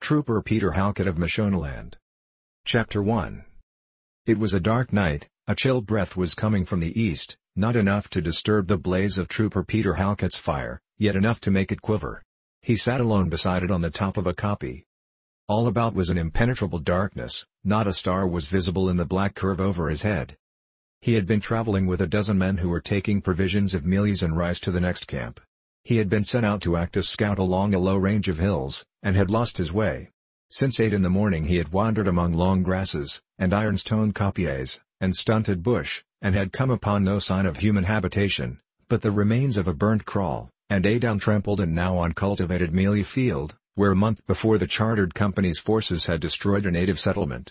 Trooper Peter Halkett of Mashonaland. Chapter 1. It was a dark night. A chill breath was coming from the east, not enough to disturb the blaze of Trooper Peter Halkett's fire, yet enough to make it quiver. He sat alone beside it on the top of a kopje. All about was an impenetrable darkness, not a star was visible in the black curve over his head. He had been traveling with a dozen men who were taking provisions of mealies and rice to the next camp. He had been sent out to act as scout along a low range of hills, and had lost his way. Since 8 in the morning he had wandered among long grasses, and iron-stone kopjes, and stunted bush, and had come upon no sign of human habitation, but the remains of a burnt kraal, and a down-trampled and now uncultivated mealie field, where a month before the chartered company's forces had destroyed a native settlement.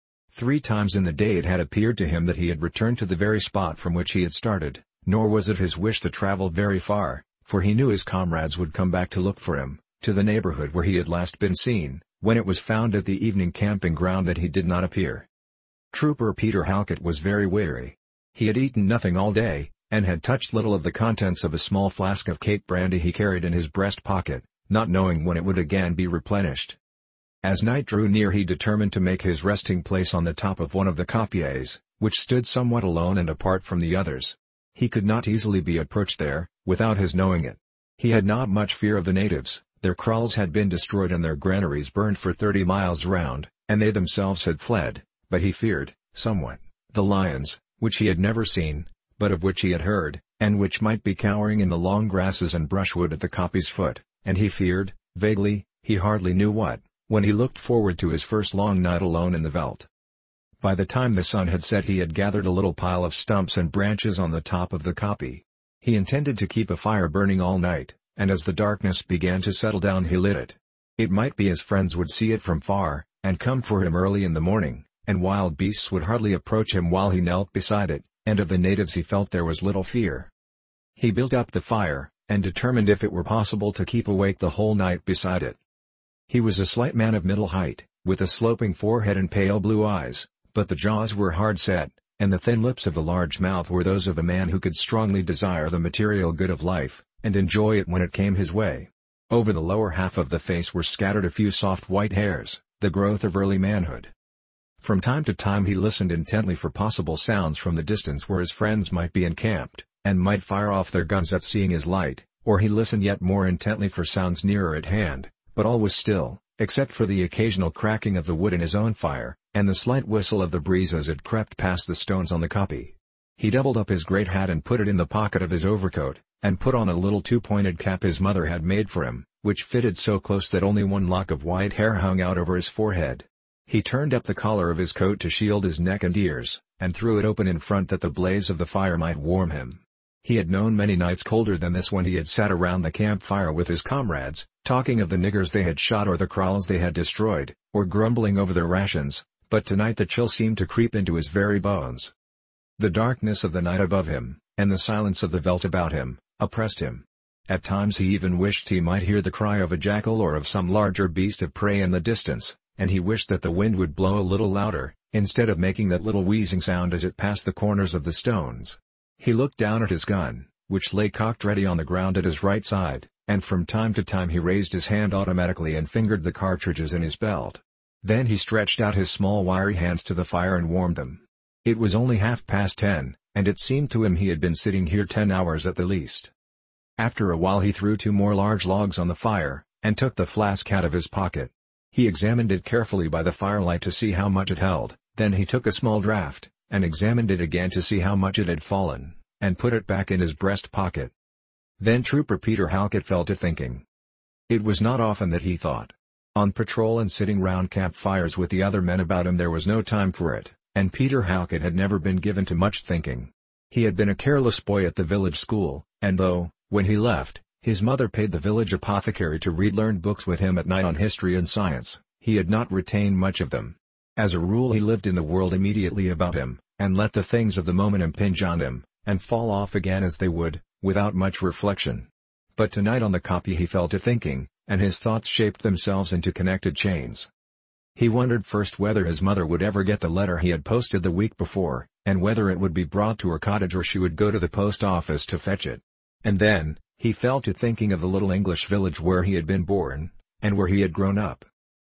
3 times in the day it had appeared to him that he had returned to the very spot from which he had started, nor was it his wish to travel very far, for he knew his comrades would come back to look for him, to the neighborhood where he had last been seen, when it was found at the evening camping ground that he did not appear. Trooper Peter Halkett was very weary. He had eaten nothing all day, and had touched little of the contents of a small flask of Cape brandy he carried in his breast pocket, not knowing when it would again be replenished. As night drew near he determined to make his resting place on the top of one of the kopjes, which stood somewhat alone and apart from the others. He could not easily be approached there, without his knowing it. He had not much fear of the natives, their kraals had been destroyed and their granaries burned for 30 miles round, and they themselves had fled, but he feared, somewhat, the lions, which he had never seen, but of which he had heard, and which might be cowering in the long grasses and brushwood at the kopje's foot, and he feared, vaguely, he hardly knew what, when he looked forward to his first long night alone in the veldt. By the time the sun had set he had gathered a little pile of stumps and branches on the top of the kopje. He intended to keep a fire burning all night, and as the darkness began to settle down he lit it. It might be his friends would see it from far, and come for him early in the morning, and wild beasts would hardly approach him while he knelt beside it, and of the natives he felt there was little fear. He built up the fire, and determined if it were possible to keep awake the whole night beside it. He was a slight man of middle height, with a sloping forehead and pale blue eyes, but the jaws were hard set, and the thin lips of the large mouth were those of a man who could strongly desire the material good of life, and enjoy it when it came his way. Over the lower half of the face were scattered a few soft white hairs, the growth of early manhood. From time to time he listened intently for possible sounds from the distance where his friends might be encamped, and might fire off their guns at seeing his light, or he listened yet more intently for sounds nearer at hand, but all was still, except for the occasional cracking of the wood in his own fire, and the slight whistle of the breeze as it crept past the stones on the kopje. He doubled up his great hat and put it in the pocket of his overcoat, and put on a little 2-pointed cap his mother had made for him, which fitted so close that only one lock of white hair hung out over his forehead. He turned up the collar of his coat to shield his neck and ears, and threw it open in front that the blaze of the fire might warm him. He had known many nights colder than this when he had sat around the campfire with his comrades, talking of the niggers they had shot or the kraals they had destroyed, or grumbling over their rations, but tonight the chill seemed to creep into his very bones. The darkness of the night above him, and the silence of the veldt about him, oppressed him. At times he even wished he might hear the cry of a jackal or of some larger beast of prey in the distance, and he wished that the wind would blow a little louder, instead of making that little wheezing sound as it passed the corners of the stones. He looked down at his gun, which lay cocked ready on the ground at his right side, and from time to time he raised his hand automatically and fingered the cartridges in his belt. Then he stretched out his small wiry hands to the fire and warmed them. It was only 10:30, and it seemed to him he had been sitting here 10 hours at the least. After a while he threw 2 more large logs on the fire, and took the flask out of his pocket. He examined it carefully by the firelight to see how much it held, then he took a small draught, and examined it again to see how much it had fallen, and put it back in his breast pocket. Then Trooper Peter Halkett fell to thinking. It was not often that he thought. On patrol and sitting round campfires with the other men about him there was no time for it, and Peter Halkett had never been given to much thinking. He had been a careless boy at the village school, and though, when he left, his mother paid the village apothecary to read learned books with him at night on history and science, he had not retained much of them. As a rule he lived in the world immediately about him, and let the things of the moment impinge on him, and fall off again as they would, without much reflection. But tonight on the kopje he fell to thinking, and his thoughts shaped themselves into connected chains. He wondered first whether his mother would ever get the letter he had posted the week before, and whether it would be brought to her cottage or she would go to the post office to fetch it. And then, he fell to thinking of the little English village where he had been born, and where he had grown up.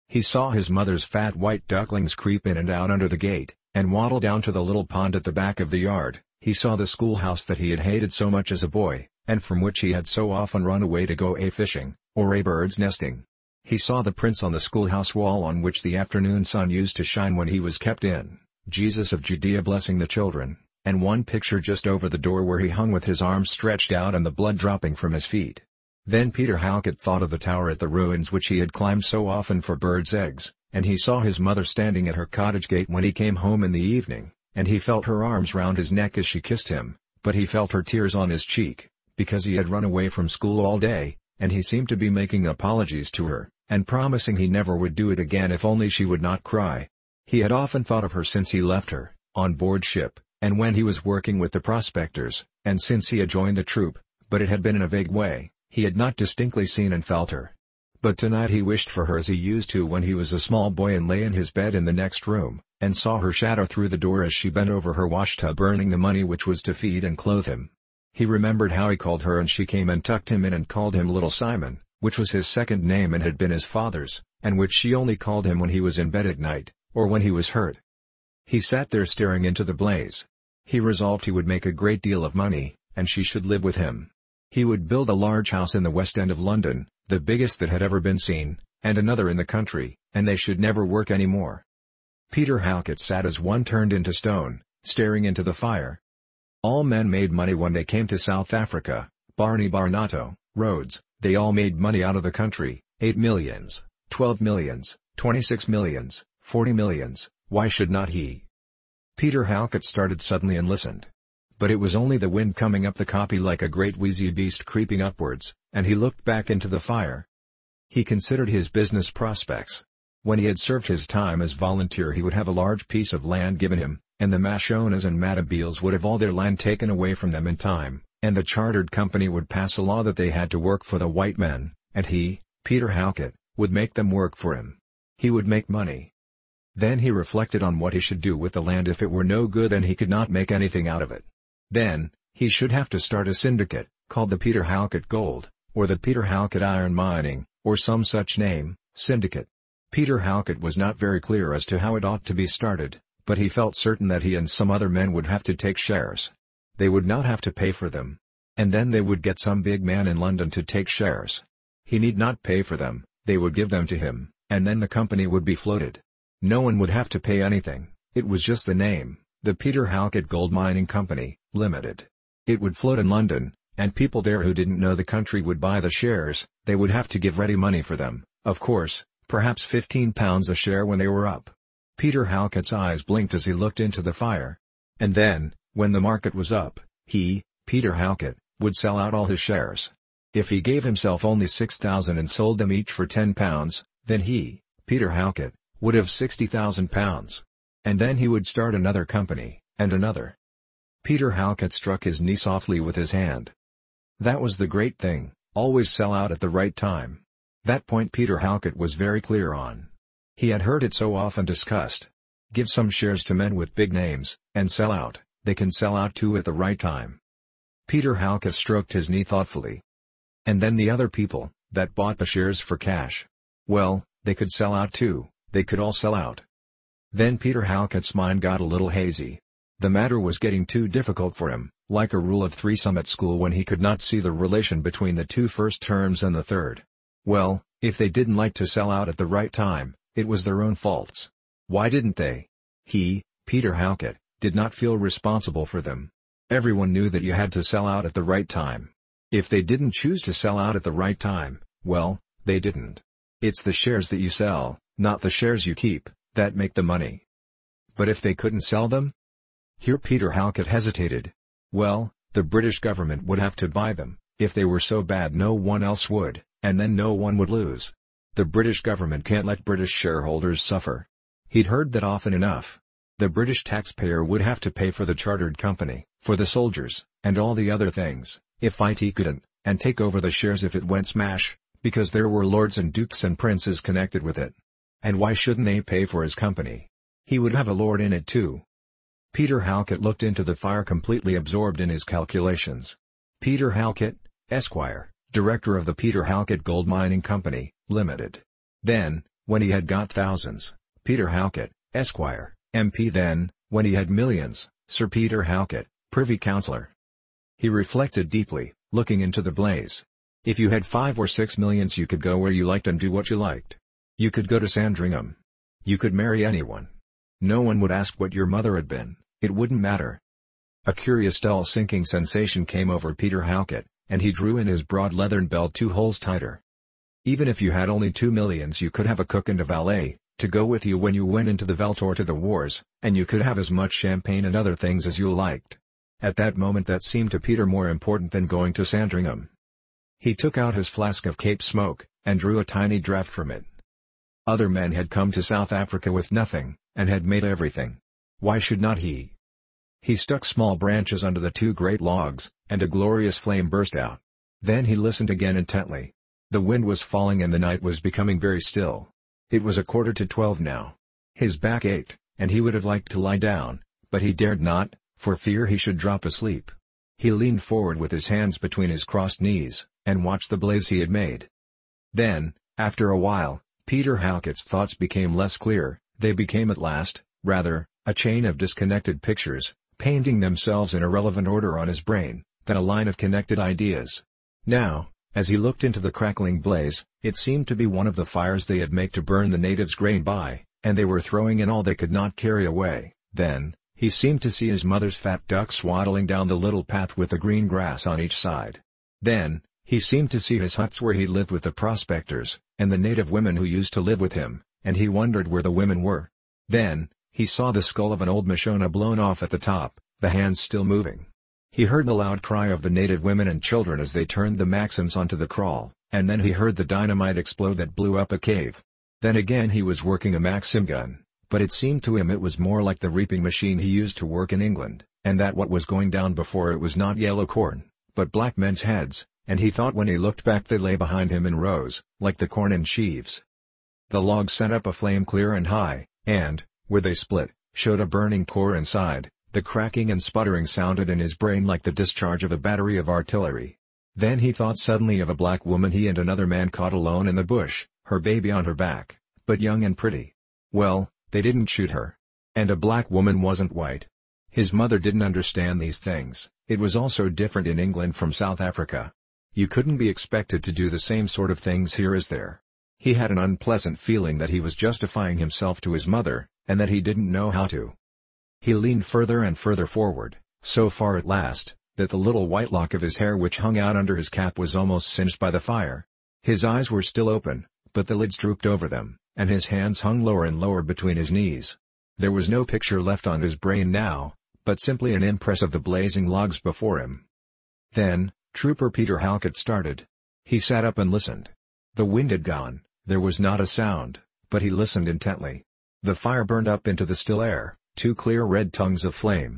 He saw his mother's fat white ducklings creep in and out under the gate, and waddle down to the little pond at the back of the yard. He saw the schoolhouse that he had hated so much as a boy, and from which he had so often run away to go fishing, or birds nesting. He saw the prints on the schoolhouse wall on which the afternoon sun used to shine when he was kept in, Jesus of Judea blessing the children, and one picture just over the door where he hung with his arms stretched out and the blood dropping from his feet. Then Peter Halkett thought of the tower at the ruins which he had climbed so often for birds' eggs, and he saw his mother standing at her cottage gate when he came home in the evening, and he felt her arms round his neck as she kissed him, but he felt her tears on his cheek, because he had run away from school all day, and he seemed to be making apologies to her, and promising he never would do it again if only she would not cry. He had often thought of her since he left her, on board ship, and when he was working with the prospectors, and since he had joined the troop, but it had been in a vague way. He had not distinctly seen and felt her. But tonight he wished for her as he used to when he was a small boy and lay in his bed in the next room, and saw her shadow through the door as she bent over her washtub earning the money which was to feed and clothe him. He remembered how he called her and she came and tucked him in and called him Little Simon, which was his second name and had been his father's, and which she only called him when he was in bed at night, or when he was hurt. He sat there staring into the blaze. He resolved he would make a great deal of money, and she should live with him. He would build a large house in the West End of London, the biggest that had ever been seen, and another in the country, and they should never work any more. Peter Halkett sat as one turned into stone, staring into the fire. All men made money when they came to South Africa, Barney Barnato, Rhodes, they all made money out of the country, 8 millions, 12 millions, 26 millions, 40 millions, why should not he? Peter Halkett started suddenly and listened. But it was only the wind coming up the kopje like a great wheezy beast creeping upwards, and he looked back into the fire. He considered his business prospects. When he had served his time as volunteer he would have a large piece of land given him, and the Mashonas and Matabeles would have all their land taken away from them in time, and the chartered company would pass a law that they had to work for the white men, and he, Peter Halkett, would make them work for him. He would make money. Then he reflected on what he should do with the land if it were no good and he could not make anything out of it. Then, he should have to start a syndicate, called the Peter Halkett Gold, or the Peter Halkett Iron Mining, or some such name, syndicate. Peter Halkett was not very clear as to how it ought to be started, but he felt certain that he and some other men would have to take shares. They would not have to pay for them. And then they would get some big man in London to take shares. He need not pay for them, they would give them to him, and then the company would be floated. No one would have to pay anything, it was just the name. The Peter Halkett Gold Mining Company, Limited. It would float in London, and people there who didn't know the country would buy the shares. They would have to give ready money for them, of course, perhaps £15 a share when they were up. Peter Halkett's eyes blinked as he looked into the fire. And then, when the market was up, he, Peter Halkett, would sell out all his shares. If he gave himself only 6,000 and sold them each for £10, then he, Peter Halkett, would have £60,000. And then he would start another company, and another. Peter Halkett struck his knee softly with his hand. That was the great thing, always sell out at the right time. That point Peter Halkett was very clear on. He had heard it so often discussed. Give some shares to men with big names, and sell out, they can sell out too at the right time. Peter Halkett stroked his knee thoughtfully. And then the other people, that bought the shares for cash. Well, they could sell out too, they could all sell out. Then Peter Halkett's mind got a little hazy. The matter was getting too difficult for him, like a rule of threesome at school when he could not see the relation between the two first terms and the third. Well, if they didn't like to sell out at the right time, it was their own faults. Why didn't they? He, Peter Halkett, did not feel responsible for them. Everyone knew that you had to sell out at the right time. If they didn't choose to sell out at the right time, well, they didn't. It's the shares that you sell, not the shares you keep, that make the money. But if they couldn't sell them? Here Peter Halkett hesitated. Well, the British government would have to buy them. If they were so bad no one else would, and then no one would lose. The British government can't let British shareholders suffer. He'd heard that often enough. The British taxpayer would have to pay for the chartered company, for the soldiers, and all the other things, if IT couldn't, and take over the shares if it went smash, because there were lords and dukes and princes connected with it. And why shouldn't they pay for his company? He would have a lord in it too. Peter Halkett looked into the fire completely absorbed in his calculations. Peter Halkett, Esquire, director of the Peter Halkett Gold Mining Company, Limited. Then, when he had got thousands, Peter Halket, Esquire, MP. Then, when he had millions, Sir Peter Halket, Privy Councillor. He reflected deeply, looking into the blaze. If you had 5 or 6 millions, you could go where you liked and do what you liked. You could go to Sandringham. You could marry anyone. No one would ask what your mother had been, it wouldn't matter. A curious dull sinking sensation came over Peter Halket, and he drew in his broad leathern belt 2 holes tighter. Even if you had only 2 millions, you could have a cook and a valet, to go with you when you went into the veldt or to the wars, and you could have as much champagne and other things as you liked. At that moment that seemed to Peter more important than going to Sandringham. He took out his flask of Cape Smoke, and drew a tiny draught from it. Other men had come to South Africa with nothing, and had made everything. Why should not he? He stuck small branches under the 2 great logs, and a glorious flame burst out. Then he listened again intently. The wind was falling and the night was becoming very still. It was 11:45 now. His back ached, and he would have liked to lie down, but he dared not, for fear he should drop asleep. He leaned forward with his hands between his crossed knees, and watched the blaze he had made. Then, after a while, Peter Halket's thoughts became less clear. They became at last, rather, a chain of disconnected pictures, painting themselves in irrelevant order on his brain, than a line of connected ideas. Now, as he looked into the crackling blaze, it seemed to be one of the fires they had made to burn the natives' grain by, and they were throwing in all they could not carry away. Then, he seemed to see his mother's fat ducks waddling down the little path with the green grass on each side. Then, he seemed to see his huts where he lived with the prospectors, and the native women who used to live with him, and he wondered where the women were. Then, he saw the skull of an old Mashona blown off at the top, the hands still moving. He heard the loud cry of the native women and children as they turned the Maxims onto the kraal, and then he heard the dynamite explode that blew up a cave. Then again he was working a Maxim gun, but it seemed to him it was more like the reaping machine he used to work in England, and that what was going down before it was not yellow corn, but black men's heads, and he thought when he looked back they lay behind him in rows, like the corn in sheaves. The logs sent up a flame clear and high, and, where they split, showed a burning core inside. The cracking and sputtering sounded in his brain like the discharge of a battery of artillery. Then he thought suddenly of a black woman he and another man caught alone in the bush, her baby on her back, but young and pretty. Well, they didn't shoot her. And a black woman wasn't white. His mother didn't understand these things. It was also different in England from South Africa. You couldn't be expected to do the same sort of things here as there. He had an unpleasant feeling that he was justifying himself to his mother, and that he didn't know how to. He leaned further and further forward, so far at last, that the little white lock of his hair which hung out under his cap was almost singed by the fire. His eyes were still open, but the lids drooped over them, and his hands hung lower and lower between his knees. There was no picture left on his brain now, but simply an impress of the blazing logs before him. Then, Trooper Peter Halket started. He sat up and listened. The wind had gone, there was not a sound, but he listened intently. The fire burned up into the still air, 2 clear red tongues of flame.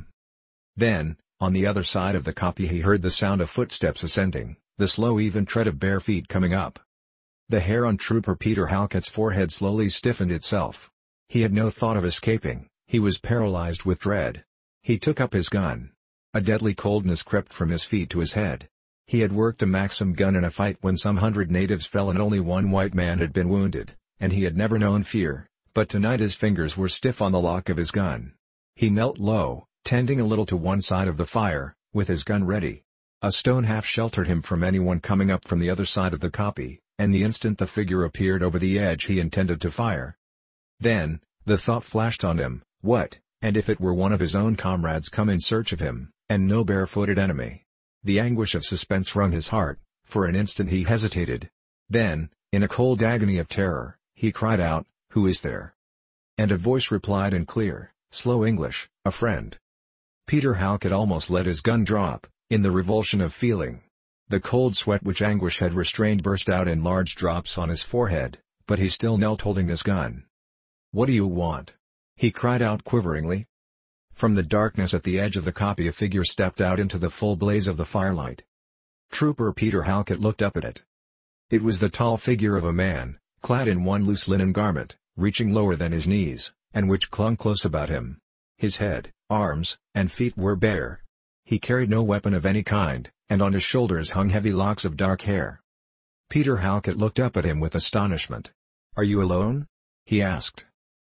Then, on the other side of the kopje he heard the sound of footsteps ascending, the slow even tread of bare feet coming up. The hair on Trooper Peter Halket's forehead slowly stiffened itself. He had no thought of escaping, he was paralyzed with dread. He took up his gun. A deadly coldness crept from his feet to his head. He had worked a Maxim gun in a fight when some 100 natives fell and only 1 white man had been wounded, and he had never known fear. But tonight his fingers were stiff on the lock of his gun. He knelt low, tending a little to one side of the fire, with his gun ready. A stone half sheltered him from anyone coming up from the other side of the kopje, and the instant the figure appeared over the edge he intended to fire. Then, the thought flashed on him, what, and if it were one of his own comrades come in search of him, and no barefooted enemy? The anguish of suspense wrung his heart. For an instant he hesitated. Then, in a cold agony of terror, he cried out, "Who is there?" And a voice replied in clear, slow English, "A friend." Peter Halket almost let his gun drop, in the revulsion of feeling. The cold sweat which anguish had restrained burst out in large drops on his forehead, but he still knelt holding his gun. "What do you want?" he cried out quiveringly. From the darkness at the edge of the kopje a figure stepped out into the full blaze of the firelight. Trooper Peter Halket looked up at it. It was the tall figure of a man, clad in one loose linen garment, reaching lower than his knees, and which clung close about him. His head, arms, and feet were bare. He carried no weapon of any kind, and on his shoulders hung heavy locks of dark hair. Peter Halket looked up at him with astonishment. "Are you alone?" he asked.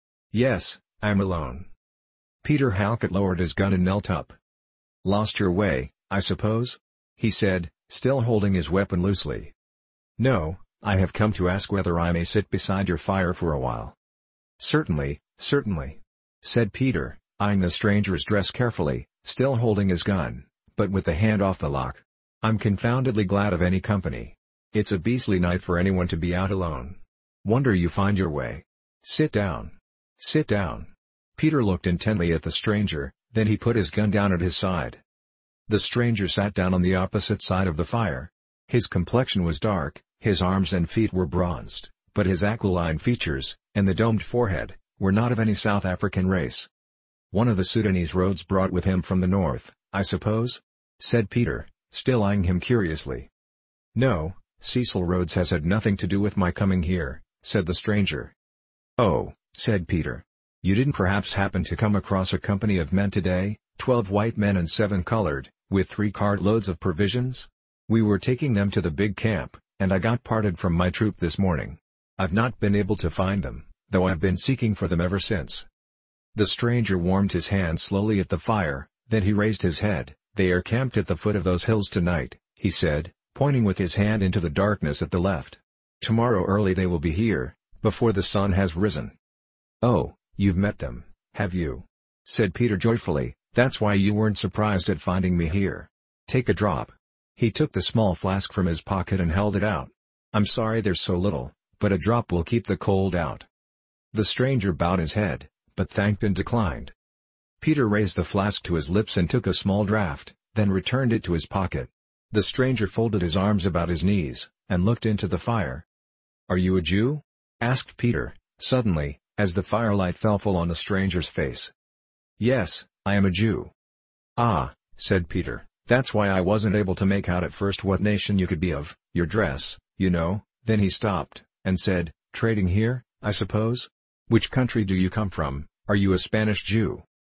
"Yes, I'm alone." Peter Halkett lowered his gun and knelt up. "Lost your way, I suppose?" he said, still holding his weapon loosely. "No, I have come to ask whether I may sit beside your fire for a while." "Certainly, certainly," said Peter, eyeing the stranger's dress carefully, still holding his gun, but with the hand off the lock. "I'm confoundedly glad of any company. It's a beastly night for anyone to be out alone. Wonder you find your way. Sit down. Sit down." Peter looked intently at the stranger, then he put his gun down at his side. The stranger sat down on the opposite side of the fire. His complexion was dark, his arms and feet were bronzed, but his aquiline features, and the domed forehead, were not of any South African race. "One of the Sudanese roads brought with him from the north, I suppose?" said Peter, still eyeing him curiously. "No, Cecil Rhodes has had nothing to do with my coming here," said the stranger. "Oh," said Peter. "You didn't perhaps happen to come across a company of men today, 12 white men and 7 colored, with 3 cartloads of provisions? We were taking them to the big camp, and I got parted from my troop this morning. I've not been able to find them, though I've been seeking for them ever since." The stranger warmed his hands slowly at the fire, then he raised his head. "They are camped at the foot of those hills tonight," he said, pointing with his hand into the darkness at the left. "Tomorrow early they will be here, before the sun has risen." "Oh, you've met them, have you?" said Peter joyfully. "That's why you weren't surprised at finding me here. Take a drop." He took the small flask from his pocket and held it out. "I'm sorry there's so little, but a drop will keep the cold out." The stranger bowed his head, but thanked and declined. Peter raised the flask to his lips and took a small draught, then returned it to his pocket. The stranger folded his arms about his knees, and looked into the fire. "Are you a Jew?" asked Peter, suddenly, as the firelight fell full on the stranger's face. "Yes, I am a Jew." "Ah," said Peter, "that's why I wasn't able to make out at first what nation you could be of, your dress, you know." Then he stopped, and said, "Trading here, I suppose? Which country do you come from? Are you a Spanish Jew?"